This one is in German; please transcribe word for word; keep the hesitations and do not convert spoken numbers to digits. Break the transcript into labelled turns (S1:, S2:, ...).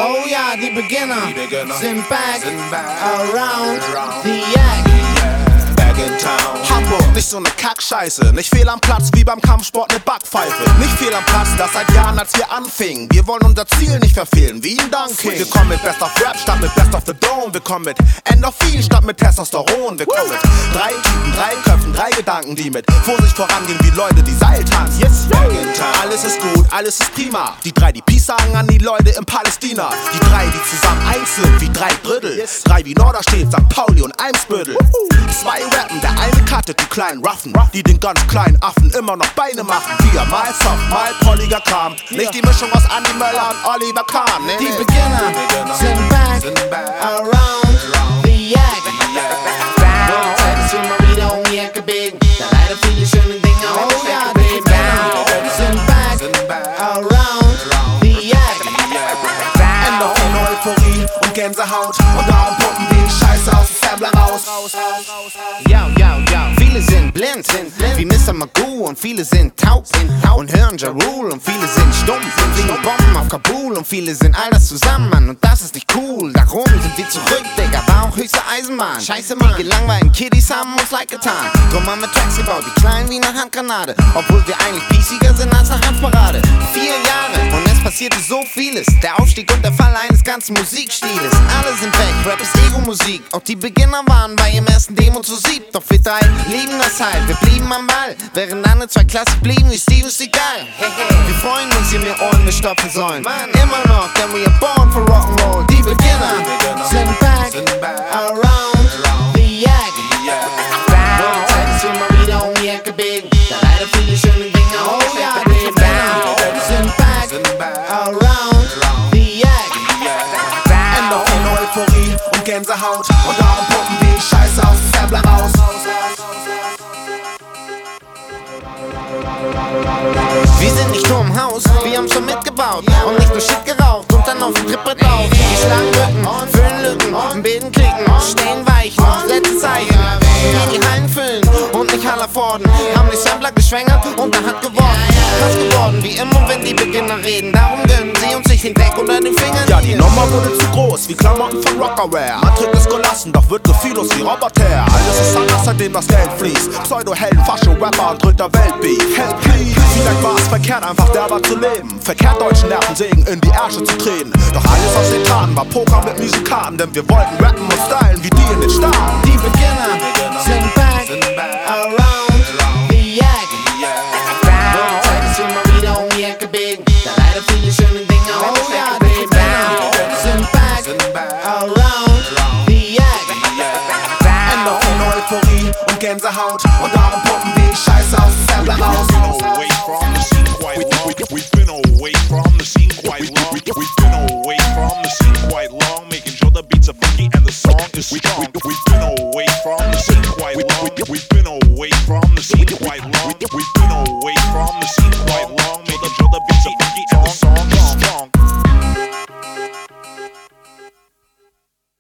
S1: Oh ja, die Beginner,
S2: die Beginner
S1: sind back,
S2: sind back
S1: around,
S2: around
S1: the Act.
S2: Back in town.
S3: Hamburg, nicht so ne Kackscheiße. Nicht fehl am Platz wie beim Kampfsport ne Backpfeife. Nicht fehl am Platz, das seit Jahren als wir anfingen. Wir wollen unser Ziel nicht verfehlen, wie ein Dunking. Wir kommen mit Best of Rap statt mit Best of the Dome. Wir kommen mit Endorphin statt mit Testosteron. Wir kommen mit drei Typen, drei Köpfen, drei Gedanken, die mit Vorsicht vorangehen wie Leute, die Seil tanzen. Yes, back in town. Alles ist gut, alles ist prima. Die drei, die Peace sagen an die Leute in Palästina. Die drei, die zusammen eins sind wie drei Drittel. Yes. Drei wie Norderstedt, Sankt Pauli und Eimsbüttel. Zwei rappen, der eine cuttet die kleinen Ruffen, die den ganz kleinen Affen immer noch Beine machen. Wir mal soft, mal polliger Kram. Nicht die Mischung aus Andi Möller und Oliver Kahn. Nee,
S1: Die
S2: Die
S1: Beginner,
S2: Beginner
S1: sind back,
S2: sind back
S1: around, the Act. Wollen Zeit, dass wir mal wieder um die Ecke biegen. Da leider viele schöne Dinge auf
S2: Oh
S1: der
S2: ja,
S1: Strecke
S2: die
S1: blieben.
S2: Beginner
S1: Sind back,
S2: sind back
S1: around, the Act.
S3: Endorphin, Euphorie und Gänsehaut. Und darum pumpen wir die Scheiße aus dem Sampler raus.
S1: Yo, yo, yo. Viele sind blind, sind blind wie Mister Magoo und viele sind taub, sind taub und hören Ja Rule und viele sind stumm, sind wie Bomben auf Kabul und viele sind all das zusammen, Mann, und das ist nicht cool. Darum sind wir zurück, Digga, war auch höchste Eisenbahn. Scheiße, Mann, die gelangweilten Kiddies haben uns leid getan. Drum haben wir Tracks gebaut, die klein wie eine Handgranate, obwohl wir eigentlich pieciger sind als eine Handparade. Vier Jahre und es passierte so vieles, der Aufstieg und der Fall eines ganzen Musikstiles. Alle sind weg, Rap ist Ego-Musik, auch die Beginner waren bei ihrem ersten Demo zu sieb. Doch wir drei lieben das halt, wir blieben am Ball, während andere zwei Klassen blieben wie Steven Seagal. Wir freuen uns, je mehr Ohren wir stopfen sollen. Immer noch, denn we are born for Rock'n'Roll. Die Beginner sind back,
S2: sind back
S1: around, the Act. Wollen Zeit, dass wir mal wieder um die Ecke biegen. Da leider viele schöne Dinge auf
S2: Oh
S1: der
S2: ja,
S1: Strecke
S2: die
S1: blieben.
S2: Beginner
S1: Sind back,
S2: sind back
S1: around, the Act.
S3: Endorphin, Euphorie und Gänsehaut. Und darum pumpen wir die Scheiße aus dem Sampler raus.
S1: Wir sind nicht nur im Haus, wir haben schon mitgebaut und nicht nur Shit geraucht und dann auf den Trippbrett drauf. Die schlagen Rücken, füllen Lücken, bilden Klicken, stehen Weichen, letzte Zeichen. Die die Hallen füllen und nicht Hallervorden, haben die Sampler geschwängert und der Hand geworden. Krass geworden, wie immer, wenn die Beginner reden. Darum gönnen sie uns sich den Dreck unter den Fingern.
S3: Ja, die Nummer wurde zu groß, wie Klamotten von Rockerwear. Man trägt es gelassen, doch wird gefühllos wie Roboter. Alles ist anders, seitdem das Geld fließt. Pseudo-Helden, Fascho-Rapper und dritter Weltbeef. Help please. Vielleicht war es verkehrt, einfach derber zu leben. Verkehrt deutschen Nervensägen in die Ärsche zu treten. Doch alles aus den Taten war Poker mit miesen Karten, denn wir wollten rappen und stylen wie die in den Staaten.
S1: Die Beginner sind back, around, the Act. Wollen Zeit, dass wir mal wieder um die Ecke biegen. Da leider viele schöne Dinge auf der Strecke blieben. Sind back, around, the Act.
S3: Endorphin, Euphorie und Gänsehaut. Und darum pumpen wir die Scheiße aus dem Sampler raus.
S4: Away from the scene quite long. We've been away from the scene quite long. We've been away from the scene quite long, making sure the beats are funky and the song is strong. We've been away from the scene quite long. We've been away from the scene quite long. We've been away from the scene.